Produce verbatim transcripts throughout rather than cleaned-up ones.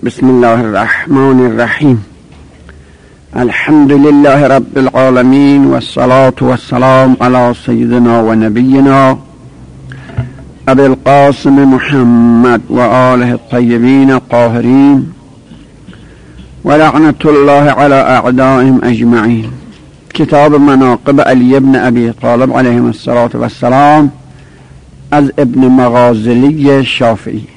بسم الله الرحمن الرحیم. الحمد لله رب العالمین والصلاة والسلام علی سیدنا و نبینا ابی القاسم محمد و آله الطیبین الطاهرین و لعنت الله علی اعدائهم اجمعین. کتاب مناقب علی ابن ابی طالب علیه الصلاة والسلام از ابن مغازلی شافعی.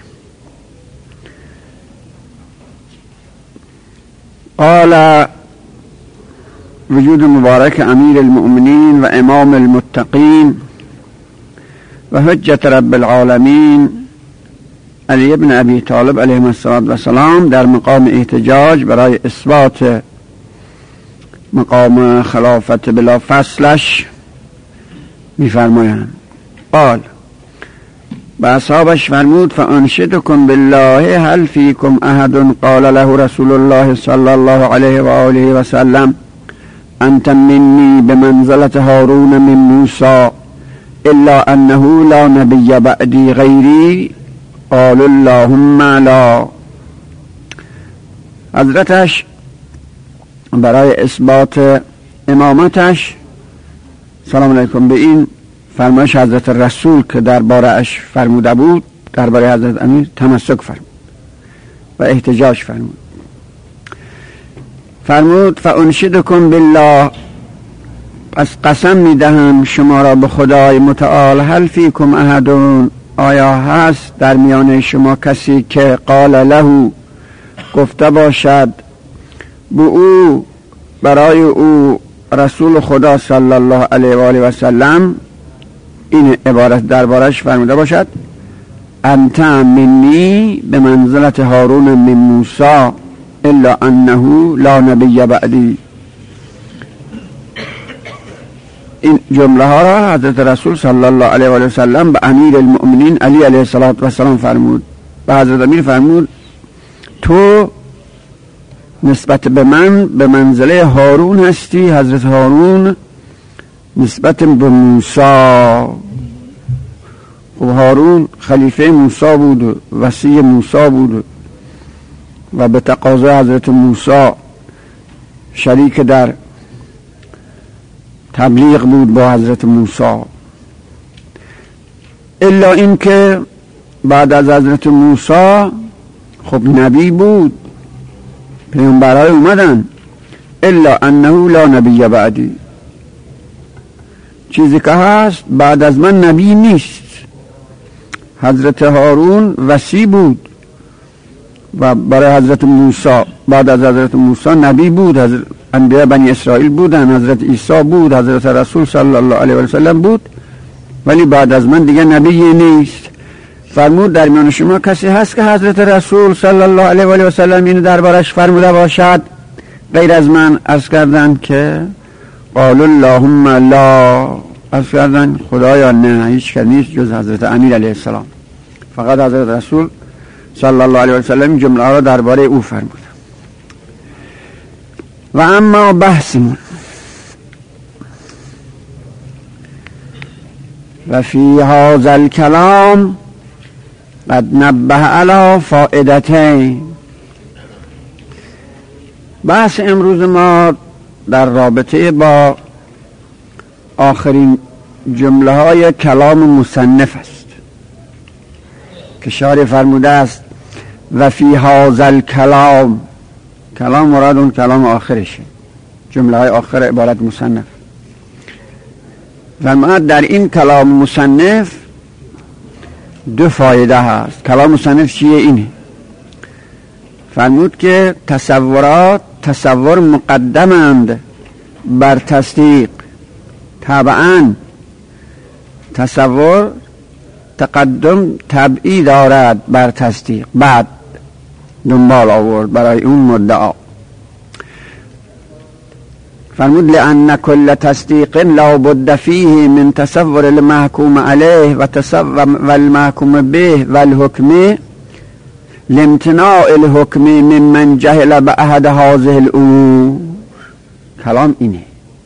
قال وجود مبارک امیر المؤمنین و امام المتقین و حجت رب العالمین علی ابن ابی طالب علیه السلام در مقام احتجاج برای اثبات مقام خلافت بلا فصلش می‌فرمایند. قال و اصحابش فرمود فانشدکم بالله هل فیکم احد قال له رسول الله صلی الله علیه و آله و سلم انت منی بمنزلة هارون من موسی الا انه لا نبی بعدی غیری قال اللهم لا. حضرتش برای اثبات امامتش سلام علیکم به این فرمایش حضرت رسول که درباره اش فرموده بود درباره حضرت امیر تمسک فرمود و احتجاج فرمود. فرمود فانشدکم بالله، پس قسم میدهم شما را به خدای متعال هل فیکم احدون، آیا هست در میان شما کسی که قال له گفته باشد به او برای او رسول خدا صلی الله علیه و آله و سلم این عبارت دربارش فرموده باشد انت منی به منزلت هارون من موسی الا انه لا نبی بعدی. این جمله ها را حضرت رسول صلی الله علیه و آله و سلم به امیر المؤمنین علی علیه السلام فرمود. به حضرت امیر فرمود تو نسبت به من به منزله هارون هستی، حضرت هارون نسبت به موسی. و هارون خلیفه موسی بود، وصی موسی بود و به تقاضای حضرت موسی شریک در تبلیغ بود با حضرت موسی. الا این که بعد از حضرت موسی خب نبی بود، پیامبرای اومدن، الا انه لا نبی بعدی، چیزی که هست بعد از من نبی نیست. حضرت هارون وصی بود و برای حضرت موسی بعد از حضرت موسی نبی بود، حضرت انبیاء بنی اسرائیل بودن، حضرت عیسی بود، حضرت رسول صلی الله علیه و سلم بود، ولی بعد از من دیگه نبی نیست. فرمود در میان شما کسی هست که حضرت رسول صلی الله علیه و آله و سلم اینو دربارش فرموده باشد غیر از من؟ عرض کردن که قال اللهم لا، عرض کردن خدایا نه، هیچ کس نیست جز حضرت امیر علیه السلام، فقط حضرت رسول صلی الله علیه و سلم جمله را درباره او فرمود. و اما بحثمون و فی هذا الکلام قد نبه علی فائدتین. بحث امروز ما در رابطه با آخرین جمله های کلام مصنف است که شارح فرموده است و فی هذا الکلام، کلام مراد اون کلام آخرشه، جمله های آخر عبارت مصنف. و ما در این کلام مصنف دو فایده هست. کلام مصنف چیه؟ اینه فرمود که تصورات تصور مقدمند بر تصدیق، طبعا تصور تقدم طبعی دارد بر تصدیق، بعد دنبال آورد برای اون مدعا. فرمود لأن كل تصدیق لا بد فيه من تصور المحكوم عليه و تصور والمحكوم به والحكم لامتناع الحكم ممن جهل بأحد هذه الامور. کلام اینه.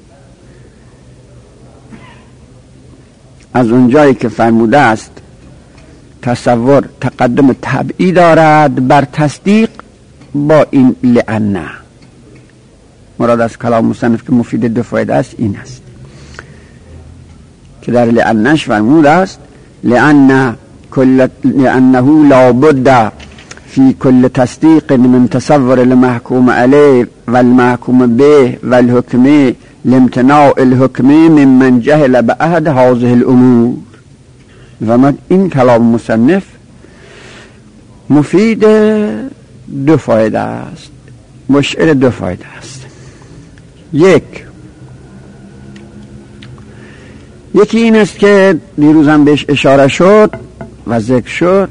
از اونجایی که فرموده است تصور تقدم طبعی دارد بر تصدیق، با این لأن. مراد از کلام مصنف که مفید دو فایده است این است که در لأنش فرمود است لأن كل لأنه لا بد في كل تصديق من تصور المحكوم عليه والمحكوم به والحكم لامتناع الحكم ممن جهل بأحد هذه الأمور. و این کلام مصنف مفید دو فایده است، مشعر دو فایده است. یک یکی این است که دیروزم بهش اشاره شد و ذکر شد،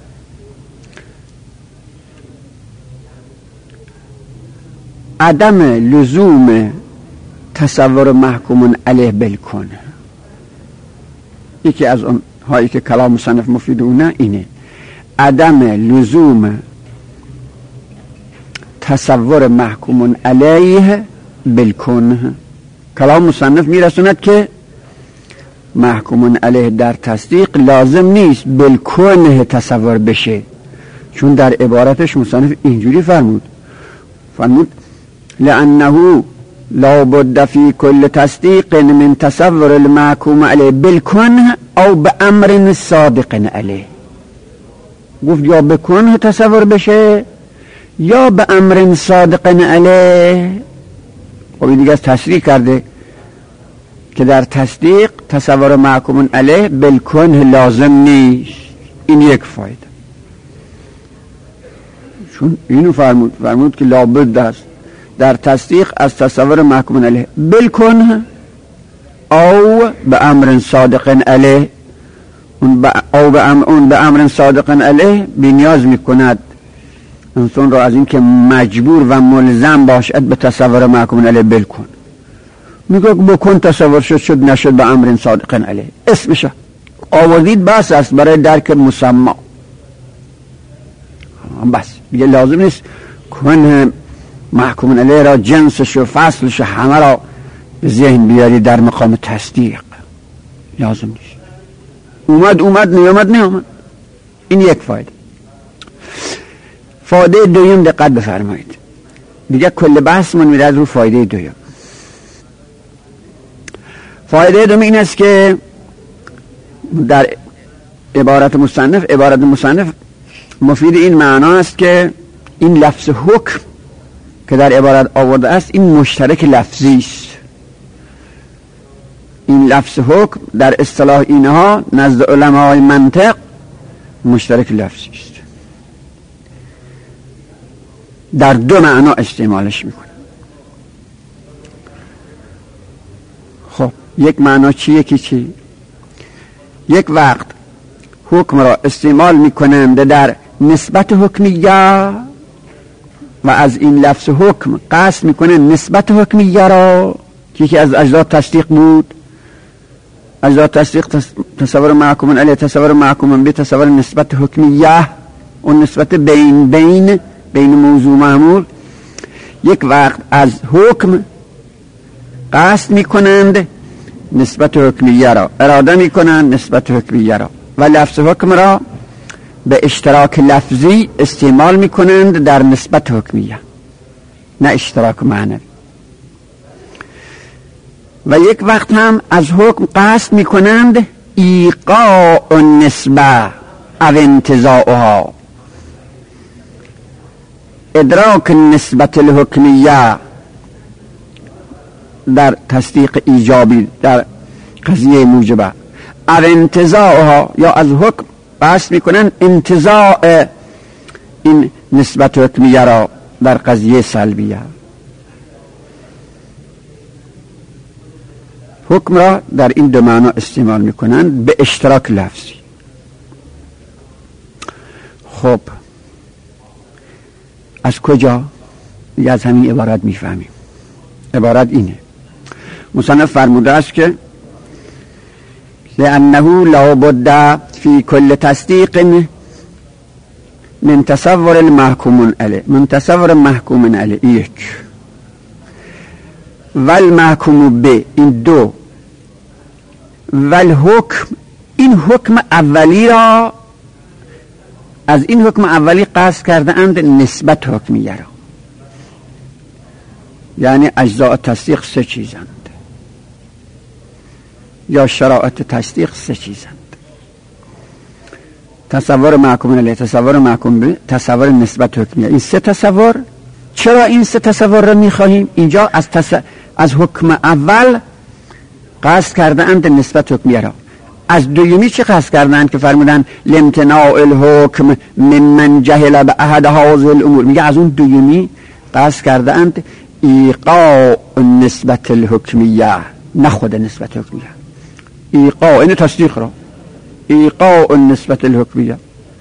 عدم لزوم تصور محکوم علیه بالکن. یکی از اون هایی که کلام مصنف مفید اونه اینه عدم لزوم تصور محکوم علیه بالکن. کلام مصنف میرسوند که محکوم علیه در تصدیق لازم نیست بالکن تصور بشه، چون در عبارتش مصنف اینجوری فرمود فرمود لأنه لا بد في كل تصديق من تصور المحكوم عليه بالكن او بأمر صادق عليه. گفت یا بکن تصور بشه یا به امر صادق علیه. خب دیگه از تصریح کرده که در تصدیق تصور محکوم علیه بالکن لازم نیست. این یک فایده، چون اینو فرمود فرمود که لابد است در تصدیق از تصور محکوم علیه بالکن او به امر صادق علیه. اون با او به امر اون به امر صادق علیه بنیاز میکند انسان را از این که مجبور و ملزم باشد به تصور محکوم علیه بالکن. میگه بکن تصور شد شد نشد به امر صادق علیه اسمشه آوردید بس است برای درک مسمى بس دیگه لازم نیست کن محکوم علیه را جنسش و فصلش همه را به ذهن بیاری در مقام تصدیق. لازم نیست. اومد اومد نیامد نیامد. این یک فایده. فایده دویم دقت بفرمایید، دیگه کل بحث من میره از رو فایده دویم. فایده دوم این است که در عبارت مصنف عبارت مصنف مفید این معنا است که این لفظ حکم که در عبارت آورده است این مشترک لفظی است. این لفظ حکم در اصطلاح اینها نزد علمای منطق مشترک لفظی است، در دو معنا استعمالش میکنه. خب یک معنا چی یکی چی؟ یک وقت حکم را استعمال میکنند در نسبت حکمیه و از این لفظ حکم قصد میکنند نسبت حکمیه را که یکی از اجزا تصدیق بود. اجزا تصدیق تصور محکوم علیه، تصور محکوم به، تصور نسبت حکمیه، اون نسبت بین بین بین موضوع معمول. یک وقت از حکم قصد میکنند نسبت حکمیه را، اراده میکنند نسبت حکمیه را و لفظ حکم را به اشتراک لفظی استعمال میکنند در نسبت حکمیه، نه اشتراک معنوی. و یک وقت هم از حکم قصد میکنند ایقاع النسبه او انتزاعها، ادراک نسبت الحکمیه در تصدیق ایجابی در قضیه موجبه، او انتزاعها یا از حکم قصد میکنند انتزاع این نسبت حکمیه را در قضیه سلبیه. حکم را در این دو معنا استعمال میکنند به اشتراک لفظی. خب از کجا؟ دیگه از همین عبارت میفهمیم. عبارت اینه، مصنف فرموده است که لأنه لا بد في كل تصديق من تصور المحكوم عليه من تصور محكوم عليه یک والمحكوم به این دو والحکم این حکم اولی را از این حکم اولی قصد کرده اند نسبت حکمیه را، یعنی اجزاء تصدیق سه چیزند یا شرائط تصدیق سه چیزند: تصور محکوم علیه، تصور محکوم به، تصور نسبت حکمیه. این سه تصور، چرا این سه تصور را میخواهیم؟ اینجا از, تص... از حکم اول قصد کرده اند نسبت حکمیه را. از دومی چه قصد کردند که فرمودن لامتناع الحکم ممن جهل به احد هذه الامور؟ میگه از اون دومی قصد کرده اند ایقاع نسبت الحکمیه، نه خود نسبت حکمیه. ایقاع این تصدیق را، ایقاع نسبت الحکمیه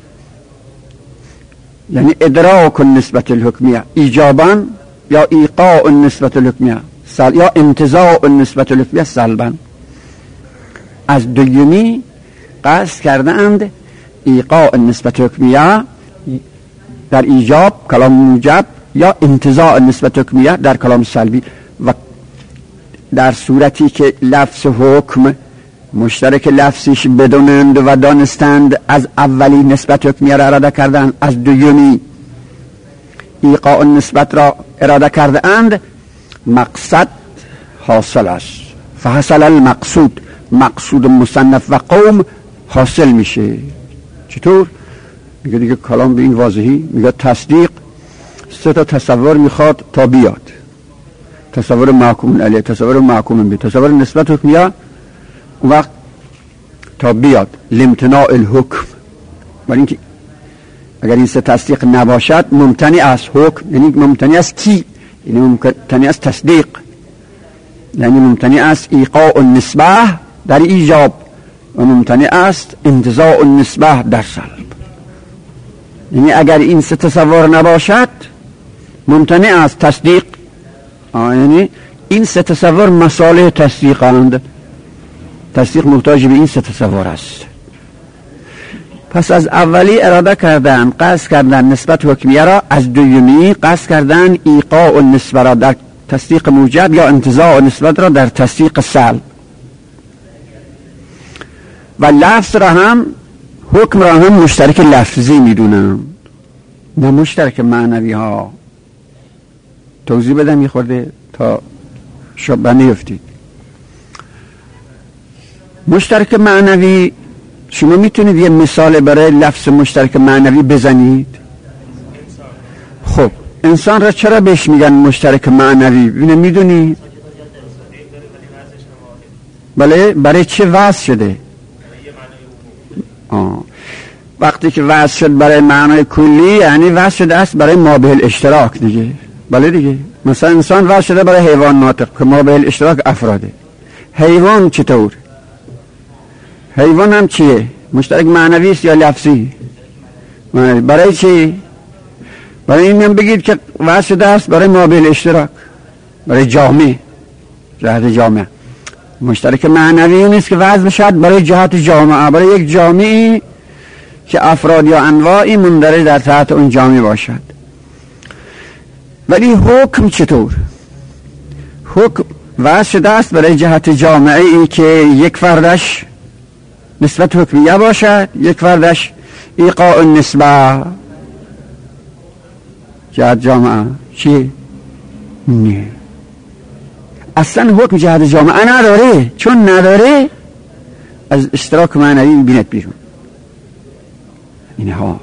یعنی ادراک نسبت الحکمیه ایجابا، یا ایقاع نسبت الحکمیه سل... یا انتزاع نسبت الحکمیه سلبا. از دومی قصد کرده اند ایقاع نسبت حکمیه در ایجاب کلام موجب، یا انتزاع نسبت حکمیه در کلام سلبی. و در صورتی که لفظ حکم مشترک لفظیش بدونند و دانستند از اولی نسبت حکمیه را اراده کردند، از دومی ایقاع نسبت را اراده کرده اند، مقصد حاصل است. فحصل المقصود، مقصود مصنف و قوم حاصل میشه. چطور؟ میگه دیگه کلام به این واضحی، میگه تصدیق سه تا تصور میخواد تا بیاد: تصور محکوم علیه، تصور محکوم به، تصور نسبت حکمیه. اون وقت تا بیاد لامتناع الحکم، برای اینکه اگر این سه تصدیق نباشد ممتنع است حکم، یعنی ممتنع است کی؟ یعنی ممتنع است تصدیق، یعنی ممتنع است ایقاع النسبه در ایجاب و ممتنع است انتزاع النسبه در سلب. یعنی اگر این سه تصور نباشد ممتنع است تصدیق. یعنی این سه تصور مصالح تصدیقند، تصدیق محتاج به این سه تصور است. پس از اولی اراده کردن، قصد کردن نسبت حکمیه را، از دومی قصد کردن ایقاع النسبه را در تصدیق موجب، یا انتزاع نسبت را در تصدیق سلب. و لفظ را هم، حکم را هم مشترک لفظی میدونم، نه مشترک معنوی ها. توضیح بدم یه خورده تا شبه نیفتید. مشترک معنوی، شما میتونید یه مثال برای لفظ مشترک معنوی بزنید؟ خب انسان را چرا بهش میگن مشترک معنوی؟ اینو میدونید؟ بله، برای چه وضع شده؟ آه. وقتی که وضع شد برای معنای کلی، یعنی وضع شده است برای مابه الاشتراک دیگه. بله دیگه، مثلا انسان وضع شده برای حیوان ناطق که مابه الاشتراک افراده. حیوان چطور؟ حیوان هم چیه؟ مشترک معنوی است یا لفظی؟ برای چی؟ برای این هم بگید که وضع شده است برای مابه الاشتراک، برای جامعه، جهت جامعه. مشترک معنوی نیست که وضع بشد برای جهت جامعه، برای یک جامعه که افراد یا انواعی مندرج در تحت اون جامعه باشد. ولی حکم چطور؟ حکم وضع شده است برای جهت جامعه ای که یک فردش نسبت حکمیه باشد، یک فردش ایقاع النسبه جهت جامعه. چی؟ نه، اصلا حکم جهت جامعه نداره. چون نداره از اشتراک معنوی بینت بیرون. اینها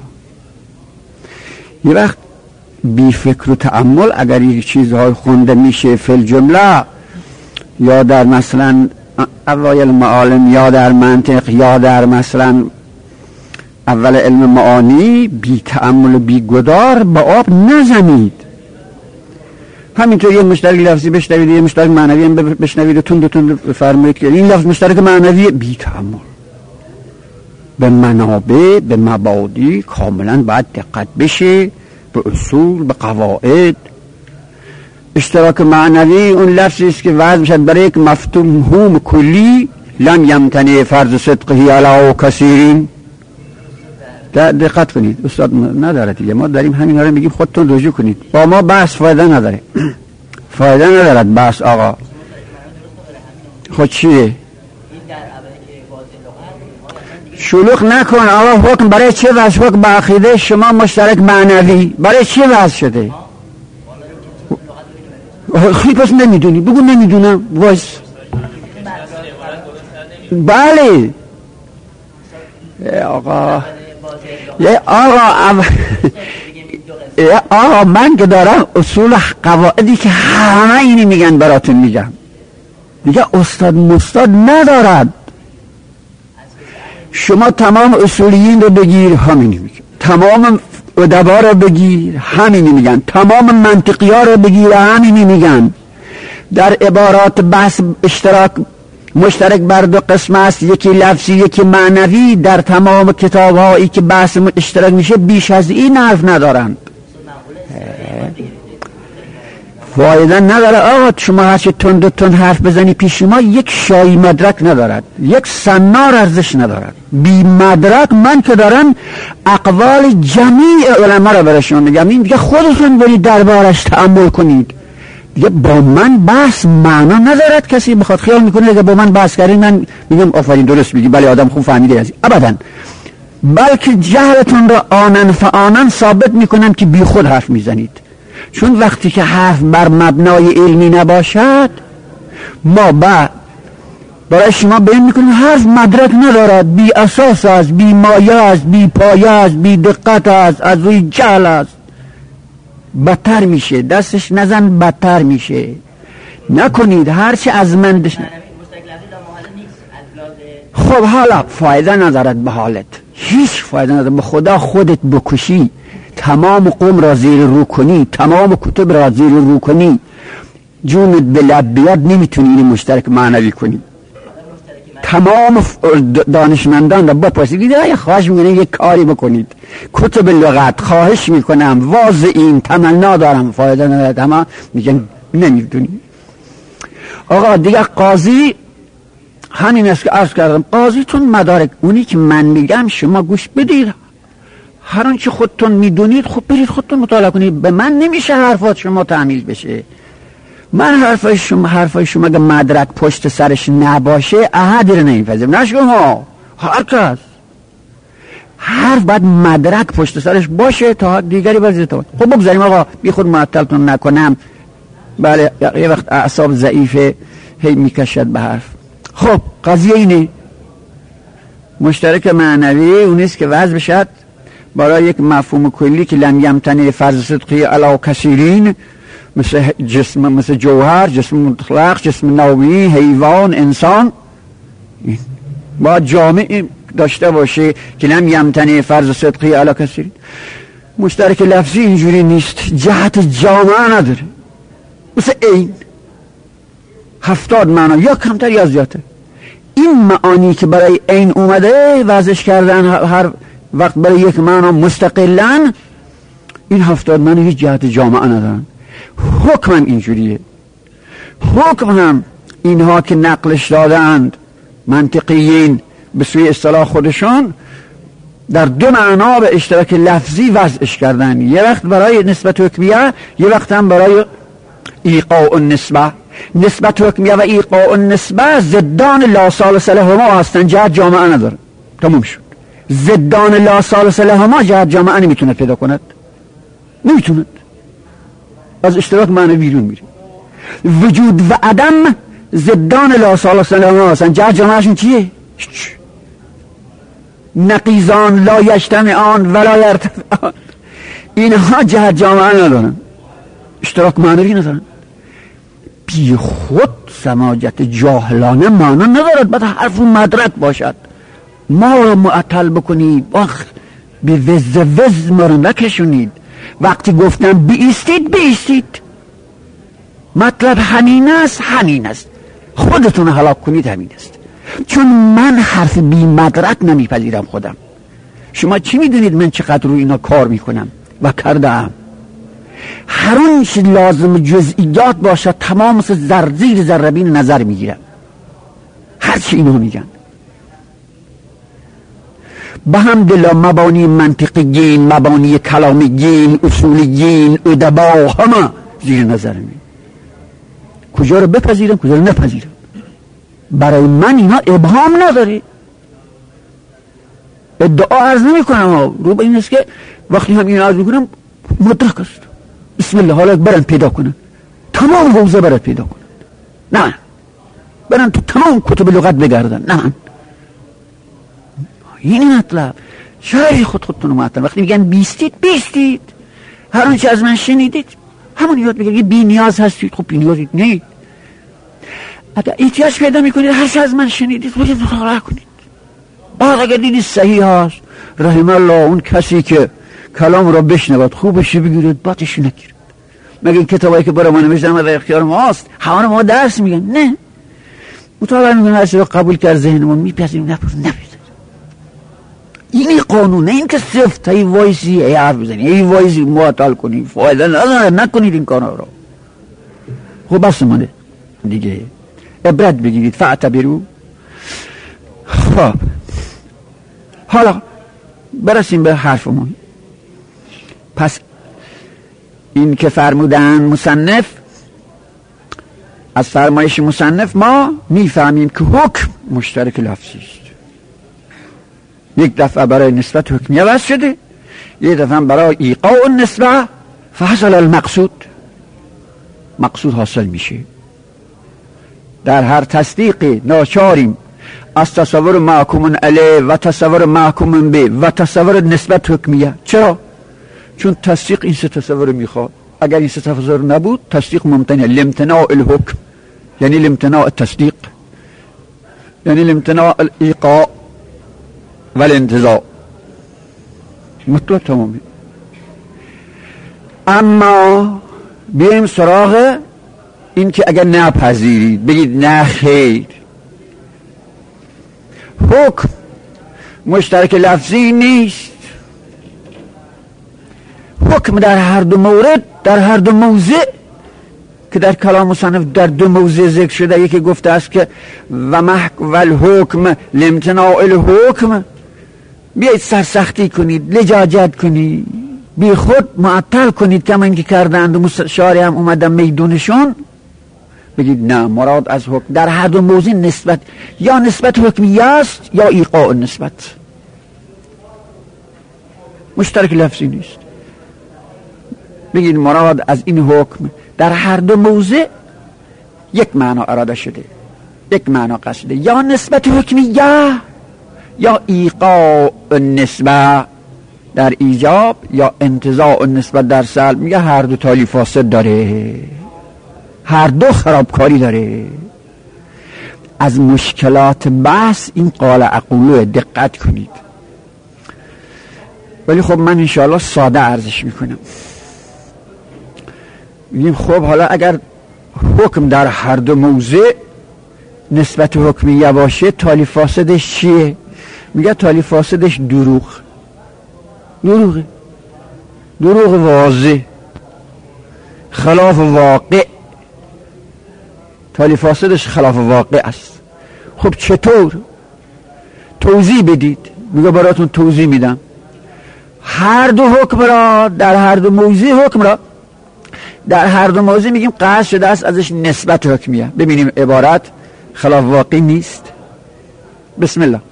یه وقت بی فکر و تأمل اگر یک چیزهای خونده میشه فی الجمله، یا در مثلا اوایل معالم، یا در منطق، یا در مثلا اول علم معانی، بی تأمل و بی گدار با آب نزنید. همینطور یه مشترک لفظی بشنوید، یه مشترک معنوی هم بشنوید و تند تند بفرمایید که این لفظ مشترک معنوی، بی تأمل. به منابع، به مبادی کاملا باید دقت بشه، به اصول، به قواعد. اشتراک معنوی اون لفظی است که وضع میشد برای یک مفهوم کلی، لم یمتنع فرض صدقه علی کثیرین. دقت کنید، استاد نداره دیگه، ما داریم همین رو میگیم، خودتون رجوع کنید. با ما بحث فایده نداره. فایده ندارد بحث آقا. خود چیه؟ شلوغ نکن آقا. حکم برای چه وضع؟ حکم به عقیده شما مشترک معنوی برای چه وضع شده؟ خیلی پس نمیدونی بگو نمیدونم. وایس بله آقا آقا آقا من که دارم اصول قواعدی که همه اینی میگن براتون میگم. دیگه استاد مستاد ندارد. شما تمام اصولیین رو بگیر همینی میگن، تمام ادبا رو بگیر همینی میگن، تمام منطقی ها رو بگیر همینی میگن. در عبارات بحث اشتراک مشترک بر دو قسم است، یکی لفظی یکی معنوی. در تمام کتاب هایی که بحث اشتراک میشه بیش از این حرف ندارند. فایده نداره آقا شما هرچه تند و تند حرف بزنی پیش ما یک شایی مدرک ندارد، یک سنار ارزش ندارد. بی مدرک من که دارم اقوال جمیع علما را برای شما میگم، این دیگه خودتون برید دربارش تأمل کنید. دیگه با من بحث معنا ندارد. کسی بخواد خیال میکنه دیگه با من بحث کردین من میگم آفرین درست میگی بله آدم خوب فهمیده ازی. ابدا، بلکه جهلتون را آنن فآنن ثابت میکنم که بی خود حرف میزنید. چون وقتی که حرف بر مبنای علمی نباشد ما بعد برای شما بیان میکنیم حرف مدرک ندارد، بی اساس است، بی مایه است، بی پایه است، بی دقت است، از روی جهل است. بدتر میشه، دستش نزن بدتر میشه. نکنید هرچی از من دش... خب حالا فایده ندارد به حالت، هیچ فایده ندارد. به خدا خودت بکشی، تمام قوم را زیر رو کنی، تمام کتب را زیر رو کنی، جونت به لب بیاد نمیتونی این مشترک معنوی کنی. تمام دانشمندان را بپرسید دیگه خواهش میکنم یک کاری بکنید، کتب لغت خواهش میکنم واضح این تمنا دارم فایده ندارد. اما میگن نمیدونی. آقا دیگه قاضی همین است که عرض کردم، قاضی تون مدارک اونی که من میگم شما گوش بدید، هر آنچه خودتون میدونید خب برید خودتون مطالعه کنید. به من نمیشه حرفات شما تعمیل بشه. من حرفای شما حرفای شما اگه مدرک پشت سرش نباشه احدی رو نمیپذیرم. نه شما، هر کس حرف باید مدرک پشت سرش باشه تا دیگری بازی تا. خب بگذاریم آقا بی خود معطلتون نکنم. بله یه وقت اعصاب ضعیفه هی میکشد به حرف. خب قضیه اینه، مشترک معنوی اونیست که وضع بشد برای یک مفهوم کلی که لم یمتنع فرض صدقی علی کثیرین، مثل جسم، مثل جوهر، جسم مطلق، جسم نوعی، حیوان، انسان، با جامعه داشته باشه که لم یمتنع فرض صدقی علی کثیرین. مشترک لفظی اینجوری نیست، جهت جامعه نداره. مثل این هفتاد معنا یا کمتر یا زیادتر. این معانی که برای این اومده وضعش کردن هر وقت برای یک معنا مستقلن، این هفتاد معنا هیچ جهت جامعه ندارن. حکم هم اینجوریه. حکم هم اینها که نقلش دادند منطقیین به سوی اصطلاح خودشان در دو معنا به اشتراک لفظی وضعش کردن، یه وقت برای نسبت حکمیه، یه وقت هم برای ایقاع النسبه. نسبت حکمیه و ایقاع النسبه ضدان لا ثالث لهما هستن، جهت جامعه نداره. تموم شد. ضدان لا ثالث لهما جهت جامعه نمیتونه پیدا کند، نمیتونه، از اشتراک معنی بیرون میره. وجود و عدم ضدان لا ثالث لهما هستن، جهت جامعهشون چیه؟ نقیزان لا یجتمعان ولا یرتفعان، اینها جهت جامعه ندارن، اشتراک معنوی ندارن. بی خود سماجت جاهلانه معنا ندارد، باید حرف و مدرک باشد. ما رو معطل بکنید، وقت به وز وز ما رو نکشونید. وقتی گفتم بیستید بیستید، مطلب همین است، همین است، خودتون هلاک کنید همین است. چون من حرف بی مدرک نمیپذیرم خودم. شما چی میدونید من چقدر رو اینا کار میکنم و کردم؟ هر اونچه لازم جزئیات باشه تمام مثل زرزیر ذربین نظر میگیرم، هرچی اینا میگن. به هم دلا مبانی منطقیین، مبانی کلامیین، اصولیین، ادبا همه زیر نظر می. کجا رو بپذیرم کجا رو نپذیرم؟ برای من اینا ابهام نداره. ادعا عرض نمی کنم، رو به این است که وقتی هم این عرض میکنم مدرک است. بسم الله، حالا برن پیدا کنن، تمام حوزه برن پیدا کنن، نه برن تو تمام کتب لغت بگردن، نه این مطلب. شرح خود خودتون معطل. وقتی میگن بیستید بیستید، هر آنچه از من شنیدید همون یاد بگیرید. بی نیاز هستید، خب بی نیازید نه. اگر احتیاج پیدا میکنید هر چه از من شنیدید باید مطالعه کنید. بعد اگر دیدید صحیح هست، رحم الله اون کسی که کلام را بشنود خوبش بگیرید، بعدش نگیرید. مگه این کتابایی که برای ما نوشتن و در اختیار ماست همون ما درس میگن؟ نه، مطالعه میکنیم، هر چی رو قبول کرد ذهنمون میپذیریم، نپذیریم. اینی قانونه. این که صفت ای وایسی ای حرف بزنی ای وایسی معطل کنی فایده نداره، نکنید این کارا رو. خب بس مانده دیگه، عبرت بگیرید. فاعتبروا. خب حالا برسیم به حرفمون. پس این که فرمودن مصنف، از فرمایش مصنف ما میفهمیم که حکم مشترک لفظی است. یک دفعه برای نسبت حکمیه وضع شده، یک دفعه برای ایقاع النسبه فحصل المقصود، مقصود حاصل میشه. در هر تصدیق ناچاریم از تصور محکوم علیه و تصور محکوم به و تصور نسبت حکمیه. چرا؟ چون تصدیق این سه تصور میخواد. اگر این سه تصور نبود تصدیق ممتنع. لامتناع الحکم یعنی لامتناع التصدیق، یعنی لامتناع الایقاع و الانتزاع. مطلب تمامی. اما بیایم سراغ این که اگر نپذیرید بگید نه خیر، حکم مشترک لفظی نیست. حکم در هر دو مورد، در هر دو موضع که در کلام مصنف در دو موضع ذکر شده، یکی گفته است که و محک و الحکم لامتناع الحکم، بیایید سرسختی کنید، لجاجت کنید، بی خود معطل کنید کما اینکه کردند و شارع هم اومدن میدونشون. بگید نه، مراد از حکم در هر دو موضع نسبت یا نسبت حکمیه است یا ایقاع نسبت، مشترک لفظی نیست. بگید مراد از این حکم در هر دو موضع یک معنا اراده شده، یک معنا قصده، یا نسبت حکمیه یا ایقاع نسبت در ایجاب یا انتزاع نسبت در سلب. میگه هر دو تالی فاسد داره، هر دو خرابکاری داره. از مشکلات بحث این قال اقولو دقت کنید. ولی خب من انشاءالله ساده عرضش میکنم. میگیم خب حالا اگر حکم در هر دو موضع نسبت حکمیه باشه، تالی فاسدش چیه؟ میگه تالی فاسدش دروغ، دروغه، دروغ واضح، خلاف واقع. تالی فاسدش خلاف واقع است. خب چطور؟ توضیح بدید. میگه براتون توضیح میدم. هر دو حکم را در هر دو موضع حکم را در هر دو موضع میگیم قصد شده است ازش نسبت حکمیه. ببینیم عبارت خلاف واقع نیست. بسم الله.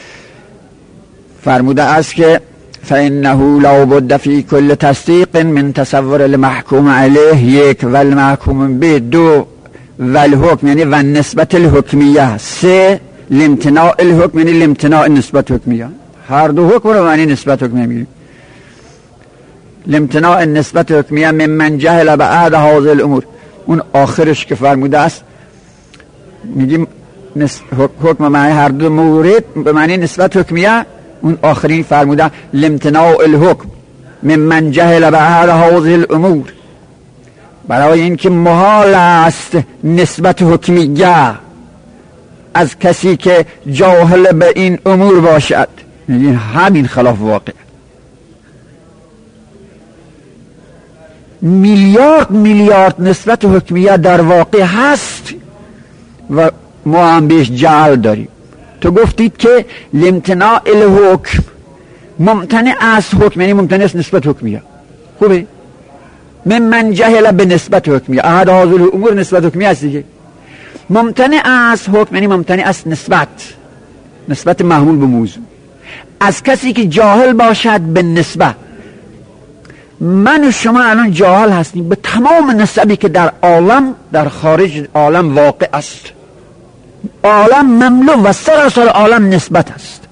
فرموده است که فإنه لا بد في كل تصديق من تصور المحكوم عليه یک و المحكوم به دو و الحکم یعنی و نسبت الحکمیه سه لامتناع الحکم یعنی لامتناع نسبت حکمیه. هر دو حکم رو معنی نسبت حکمیه میگیم. لامتناع نسبت حکمیه ممن جهل بعد هذه الامور. اون آخرش که فرموده است میگیم حکم معنی هر دو مورد به معنی نسبت حکمیه. اون آخرین فرموده لامتناع الحکم ممن جهل بعد هذه الامور، برای اینکه محال است نسبت حکمیه از کسی که جاهل به این امور باشد. یعنی همین خلاف واقع. میلیارد میلیارد نسبت حکمیه در واقع هست و ما هم بهش جهل داریم. تو گفتید که لامتناع الحکم ممتنع از حکم یعنی ممتنع است نسبت حکمیه. خوبه؟ ممن جهل به نسبت حکمیه، احد هذه الامور نسبت حکمیه است دیگه. ممتنع از حکم یعنی ممتنع است نسبت، نسبت محمول به موضوع. از کسی که جاهل باشد به نسبت. من و شما الان جاهل هستیم به تمام نسبی که در عالم در خارج عالم واقع است. عالم مملو و سراسر عالم نسبت است.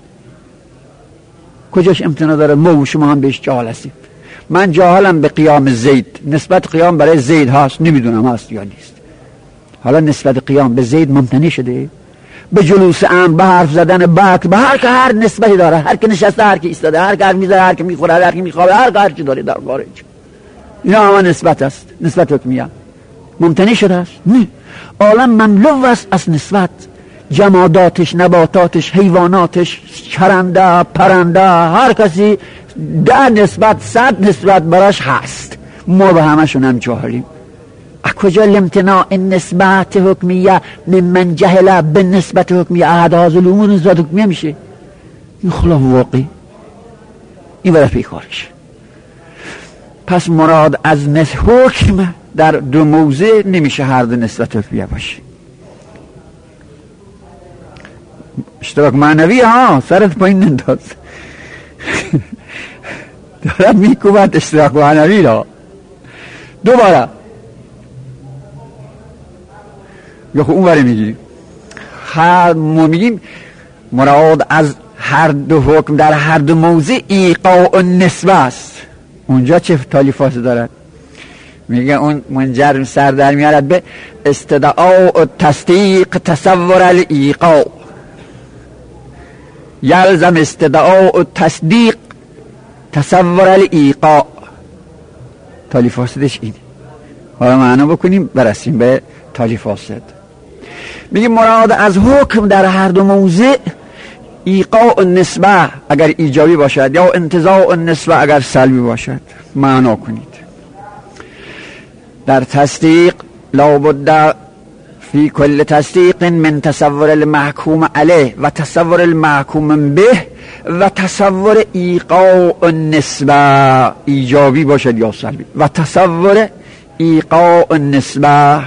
کجاش امتناع داره؟ ما و شما هم بهش جاهل هستیم. من جاهلم به قیام زید، نسبت قیام برای زید هست، نمیدونم هست یا نیست. حالا نسبت قیام به زید ممتنع شده؟ به جلوس ام، به حرف زدن بک، به هر که هر نسبتی داره، هر که نشسته، هر که ایستاده، هر که هر میزه، هر که میخوره، هر که میخوابه، هر که هر چی داره در خارج، اینا همه نسبت است. نسبت حکمیه ممتنع شده است؟ نه. عالم مملو است از نسبت. جماداتش، نباتاتش، حیواناتش، چرنده، پرنده، هر کسی ده نسبت، صد نسبت براش هست. ما به همشون هم جاهلیم. کجا الامتناع النسبت حکمیه من جهله به نسبت حکمیه احد هذه الامور نسبت حکمیه میشه؟ این خلاف واقعی، این برای پیکارش. پس مراد از نسبت حکم در دو موضع نمیشه هر دو نسبت حکمیه باشه. اشتراک معنوی ها سرت پایین ننداز دارد میکوبت اشتراک معنوی را. دوباره یا خب اون بره میگیم هر ما میگیم مراد از هر دو حکم در هر دو موضع ایقاع نسبه است. اونجا چه تالیفات دارد؟ میگه اون منجر سر در میارد به استدعاء تصدیق تصور الایقاع. یلزم استدعاء تصدیق تصور الایقاع. تالیف فاسدش اینه. حالا معنا بکنیم برسیم به تالیف فاسد. میگه مراد از حکم در هر دو موضع ایقاع نسبه اگر ایجابی باشد یا انتزاع نسبه اگر سلبی باشد. معنا کنید. در تصدیق لابد فی کل تصدیق من تصور المحکوم علیه و تصور المحکوم به و تصور ایقاع نسبه ایجابی باشد یا سلبی و تصور ایقاع نسبه.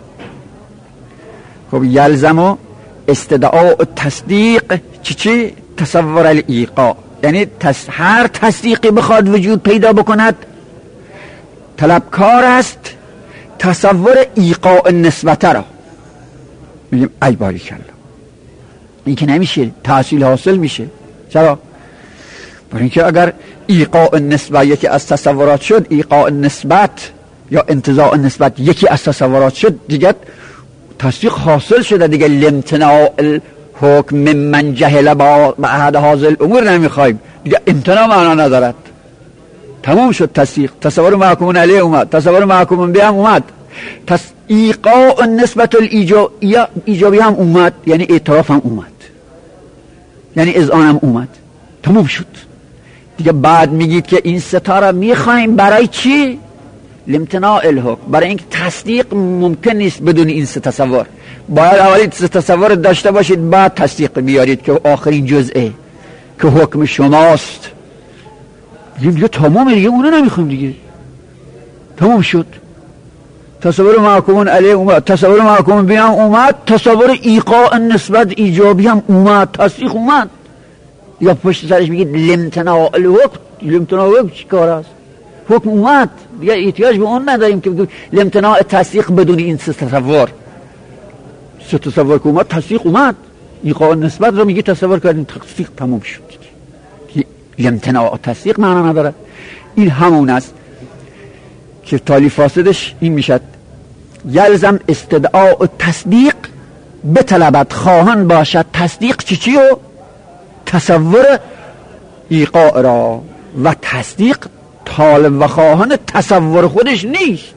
خب یلزم استدعاء تصدیق چی چی؟ تصور الایقاع. یعنی تص... هر تصدیقی بخواد وجود پیدا بکند طلبکار است تصور ایقاع نسبت را. میگیم ای باریکالله، این که نمیشه، تحصیل حاصل میشه. چرا؟ برای اینکه اگر ایقاع نسبت یکی از تصورات شد، ایقاع نسبت یا انتزاع نسبت یکی از تصورات شد، دیگه تصدیق حاصل شده. دیگه لامتناع الحکم من جهل با احد هذه الامور نمیخوایم، دیگه امتناع معنا ندارد. تمام شد تصدیق. تصور محکوم علیه اومد، تصور محکوم به هم اومد، پس ایقاع نسبت ایجابی هم اومد، یعنی اعتراف هم اومد، یعنی اذعان هم اومد. تمام شد دیگه. بعد میگید که این ستاره میخوایم برای چی؟ لامتناع الحکم. برای اینکه تصدیق ممکن نیست بدون این سه تصور. باید اولی سه تصور داشته باشید بعد تصدیق بیارید که آخرین جزئه که حکم شماست. دیگه تمام دیگه اونو نمیخوایم دیگه. تمام شد. تصور محکوم علیه اومد، تصور محکوم به هم اومد، تصور ایقاع نسبت ایجابی هم اومد، تصدیق اومد. یا پشت سرش میگید لامتناع الحکم. لامتناع الحکم چی کار است؟ حکم اومد دیگه، احتیاج به اون نداریم که بگیم لامتناع تصدیق بدون این سه تصور. سه تصور که اومد تصدیق اومد. ایقاع نسبت رو میگی تصور کردیم، تصدیق تمام شد. لامتناع تصدیق معنا نداره. این همون است که تالیف فاسدش این میشد. یلزم استدعاء تصدیق بطلبت خواهان باشد تصدیق چی چی و تصور ایقاع را، و تصدیق طالب و خواهان تصور خودش نیست.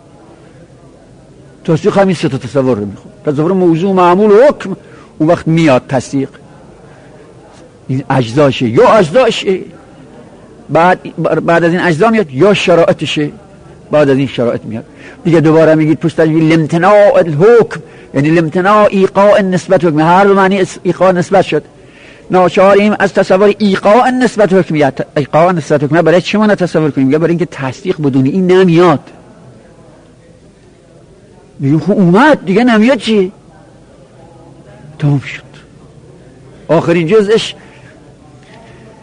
تصدیق همین سه تا تصور رو میخواد. تصور موضوع، معمول و حکم. اون وقت میاد تصدیق. این اجزاشه یا اجزاشه، بعد بعد از این اجزا میاد یا شرائطشه، بعد از این شرائط میاد دیگه. دوباره میگید پشت از لامتناع الحکم، یعنی لامتناع ایقاع نسبت حکم. هر دو معنی ایقاع نسبت شد. ناچاریم از تصور ایقاع نسبت حکمیت. ایقاع نسبت حکمیت برای چی ما نتصور کنیم؟ برای اینکه تصدیق بدون این نمیاد. میگیم خب اومد دیگه، نمیاد چی؟ تمام شد. آخرین جزش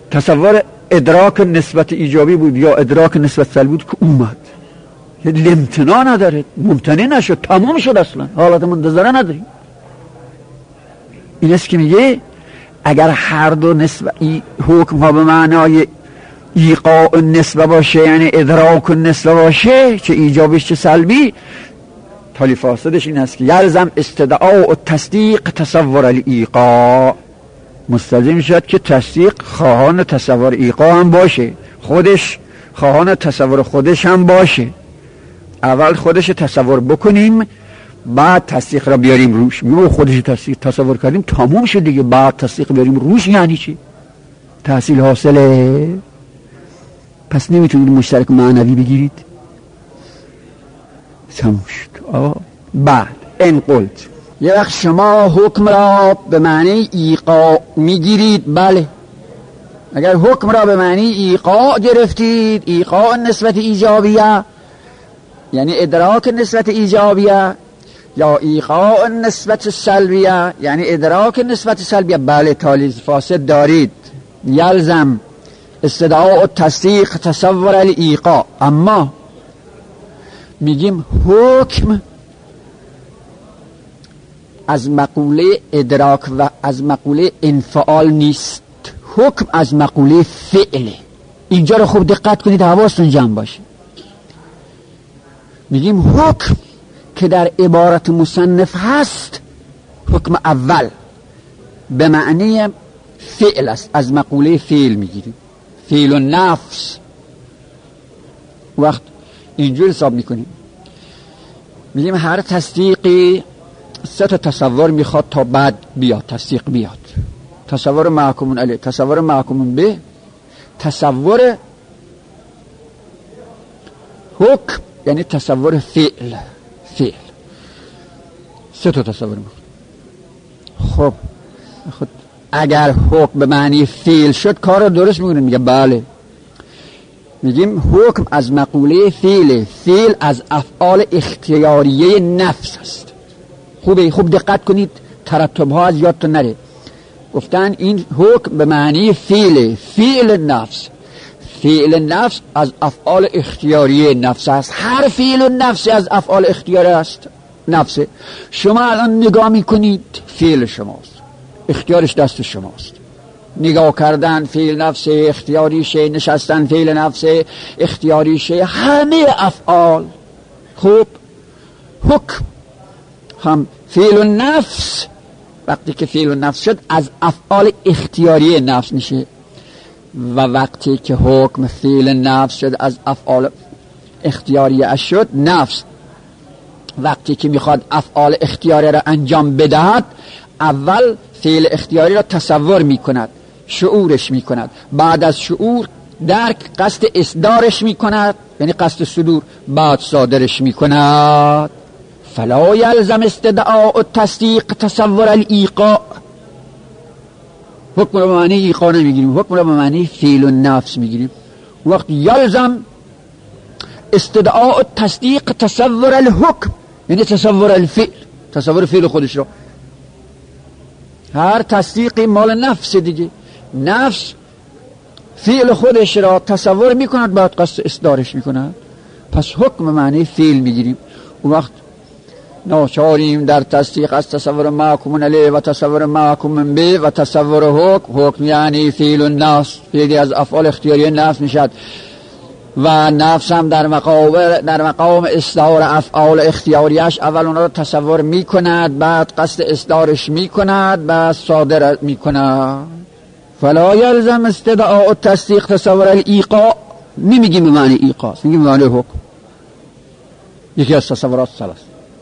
تصور ادراک نسبت ایجابی بود یا ادراک نسبت سلبی بود که اومد، یه امتناع نداره، ممتنع نشد، تمام شد، اصلا حالت منتظره نداریم. این است که میگه اگر هر دو نسبت حکم ها به معنای ایقاع نسبه باشه، یعنی ادراک نسبه باشه، چه ایجابش چه سلبی، تالی فاسدش این است که یلزم استدعاء و تصدیق تصور الایقاع، مستلزم شد که تصدیق خواهان تصور ایقاع هم باشه، خودش خواهان تصور خودش هم باشه. اول خودش تصور بکنیم بعد تصدیق را بیاریم روش. میگه خودش تصدیق تصور کردیم تموم شد دیگه، بعد تصدیق بیاریم روش یعنی چی؟ تحصیل حاصله. پس نمیتونید مشترک معنوی بگیرید، تموم شد. آه. بعد ان قلت، یه وقت شما حکم را به معنی ایقاع میگیرید، بله، اگر حکم را به معنی ایقاع گرفتید، ایقاع نسبت ایجابیه یعنی ادراک نسبت ایجابیه، یا ایقاع نسبت سلبیه یعنی ادراک نسبت سلبیه، بله تالی فاسد دارید. یلزم استدعاء و تصدیق تصور الایقاع. اما میگیم حکم از مقوله ادراک و از مقوله انفعال نیست، حکم از مقوله فعله. اینجا رو خوب دقت کنید، حواستون جمع باشه. میگیم حکم که در عبارت مصنف هست، حکم اول به معنی فعل است، از مقوله فعل میگیریم، فعل و نفس. وقت اینجور حساب میکنیم، میگیم هر تصدیقی سه تا تصور میخواد تا بعد بیاد تصدیق بیاد. تصور محکوم علیه، تصور محکوم به، تصور حکم یعنی تصور فعل. فعل سه تا تصور میخواد. خب خود اگر حکم به معنی فعل شد کار رو درست میکنیم. میگه بله، میگیم حکم از مقوله فعل، فعل از افعال اختیاریه نفس است. خوبه، خوب دقت کنید ترتب ها از یادتون نره. گفتن این حکم به معنی فعل، فعل نفس، فعل نفس از افعال اختیاریه نفس است. هر فعل نفس از افعال اختیاری است نفسه. شما الان نگاه میکنید فعل شماست، اختیارش دست شماست. نگاه کردن فعل نفس اختیاریشه، نشستن فعل نفس اختیاریشه، همه افعال. خوب، حکم هم فعل نفس، وقتی که فعل نفس شد از افعال اختیاری نفس میشه، و وقتی که حکم فعل نفس شد از افعال اختیاری شد نفس. وقتی که میخواد افعال اختیاری را انجام بدهد، اول فعل اختیاری را تصور میکند، شعورش میکند، بعد از شعور درک قصد اصدارش میکند، یعنی قصد صدور، بعد صادرش میکند. فلا یلزم استدعاء و تصدیق تصور الایقاع. حکم را به معنی ایقاع نمیگیریم، حکم را به معنی فعل و نفس میگیریم. وقت یلزم استدعاء و تصدیق تصور الحکم یعنی تصور الفعل، تصور فعل خودش را. هر تصدیقی مال نفس دیگه، نفس فعل خودش را تصور میکند بعد قصد اصدارش میکند، پس حکم معنی فعل میگیریم. اون وقت ناچاریم در تصدیق از تصور محکوم علیه و تصور محکوم به و تصور حکم. حکم یعنی فعل و نفس، فعلی از افعال اختیاری نفس میشد، و نفس هم در مقام در مقام اصدار افعال اختیاریش اول اون را تصور میکند، بعد قصد اصدارش میکند، بعد صادر میکند. فلا یلزم استدعاء و تصدیق تصور الایقاع. نمیگیم به معنی ایقاع، میگیم به معنی حکم. یکی از تصورات ثلاث.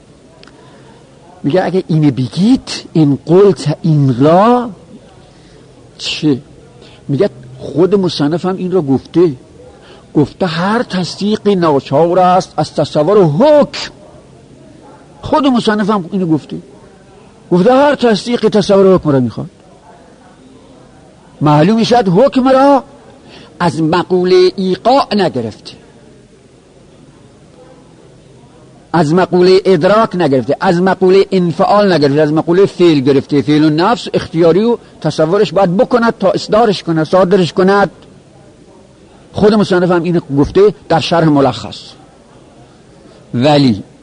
میگه اگه اینه بگید، این قلت این را چه؟ میگه خود مصنف هم این را گفته، گفته هر تصدیقی ناچار است از تصور حکم. خود مصنف هم اینو گفته، گفته هر تصدیقی تصور حکم را میخواد. معلوم میشد حکم را از مقوله ایقاع نگرفته. از مقوله ادراک نگرفته، از مقوله انفعال نگرفته، از مقوله فعل گرفته. فعل و نفس اختیاری و تصورش باید بکند تا اصدارش کند، صادرش کند. خود مصنف هم این گفته در شرح ملخص. ولی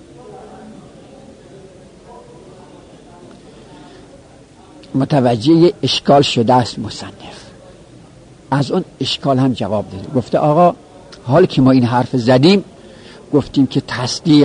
متوجه اشکال شده است مصنف، از اون اشکال هم جواب داده. گفته آقا حال که ما این حرف زدیم، گفتیم که تصدیق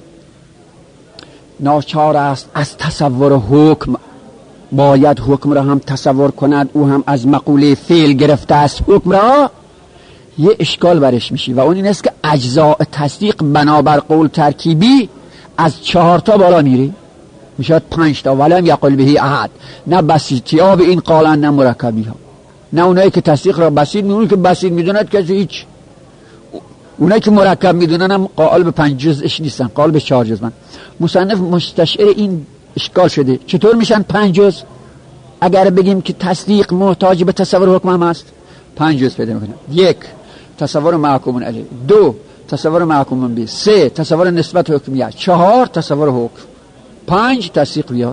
ناچار است از تصور حکم، باید حکم را هم تصور کند، او هم از مقوله فعل گرفته است حکم را. یه اشکال برش میشه و اون این است که اجزاء تصدیق بنابر قول ترکیبی از چهار تا بالا میره، میشد پنج تا. ولم یقل بهی احد، نه بسیطی ها به این قالن نه مرکبی ها، نه اونایی که تصدیق را بسیط میدونن که بسیط میدونند کسی هیچ، اونایی که مرکب میدونن هم قائل به پنج جزءش نیستن، قائل به چهار جزء. من مصنف مستشعر این اشکال شده چطور میشن پنج جزء؟ اگر بگیم که تصدیق محتاج به تصور حکم هم است، پنج جزء پیدا میکنه. یک، تصور محکوم علیه. دو، تصور محکوم به. سه، تصور نسبت حکمیه. چهار، تصور حکم. پنج، تصدیق بیاد.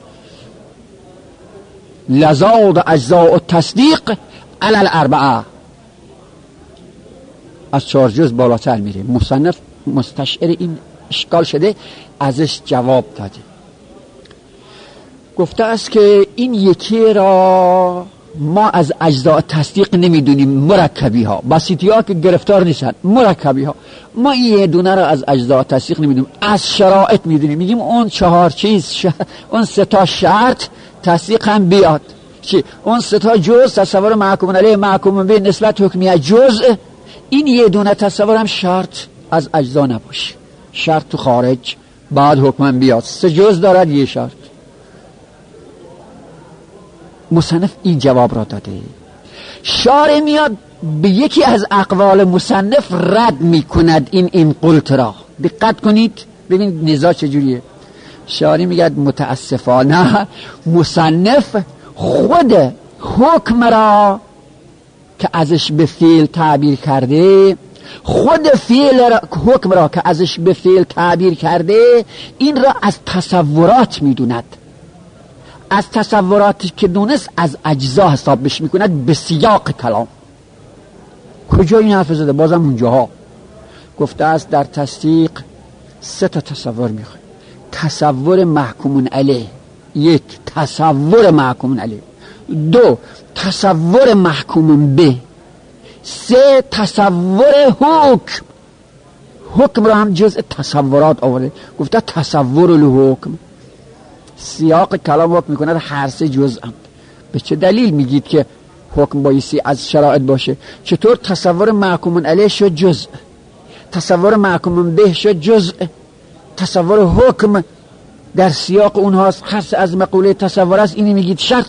لزاد اجزاء التصدیق علی الاربعه، از چهار جز بالاتر میره. مصنف مستشعر این اشکال شده، ازش جواب داده. گفته است که این یکی را ما از اجزاء تصدیق نمیدونیم، مرکبی ها، بسیطی ها که گرفتار نیستن، مرکبی ها. ما این یه دونه را از اجزاء تصدیق نمیدونیم، از شرایط میدونیم. میگیم اون چهار چیز شر... اون سه تا شرط تصدیق هم بیاد. چی؟ اون سه تا جز، تصور محکوم علیه، محکوم به، نسبت حکمیه، جزء. این یه دونه تصور هم شرط از اجزا نباشه، شرط تو خارج، بعد حکم بیاد. سه جز دارد یه شرط. مصنف این جواب را داده. شارع میاد به یکی از اقوال مصنف رد میکند این این قلت را. دقت کنید ببینید نزاع چجوریه. شارع میگه متاسفانه مصنف خود حکم را که ازش به فعل تعبیر کرده، خود فعل را، حکم را که ازش به فعل تعبیر کرده، این را از تصورات میدوند. از تصوراتی که دونست از اجزا حساب بش میکند به سیاق کلام. کجا این حرف زده؟ بازم اونجاها گفته است در تصدیق سه تا تصور میخواد. تصور محکومون علیه، یک تصور محکومون علیه، دو تصور محکومون به، سه تصور حکم. حکم را هم جزء تصورات آورده، گفته تصور الحکم. سیاق کلام حکم میکند هر سه جزء. به چه دلیل میگید که حکم بایستی از شرایط باشه؟ چطور تصور محکوم علیه شد جزء، تصور محکوم به شد جزء، تصور حکم در سیاق اونهاست، هر سه از مقوله تصور است، اینی میگید شرط؟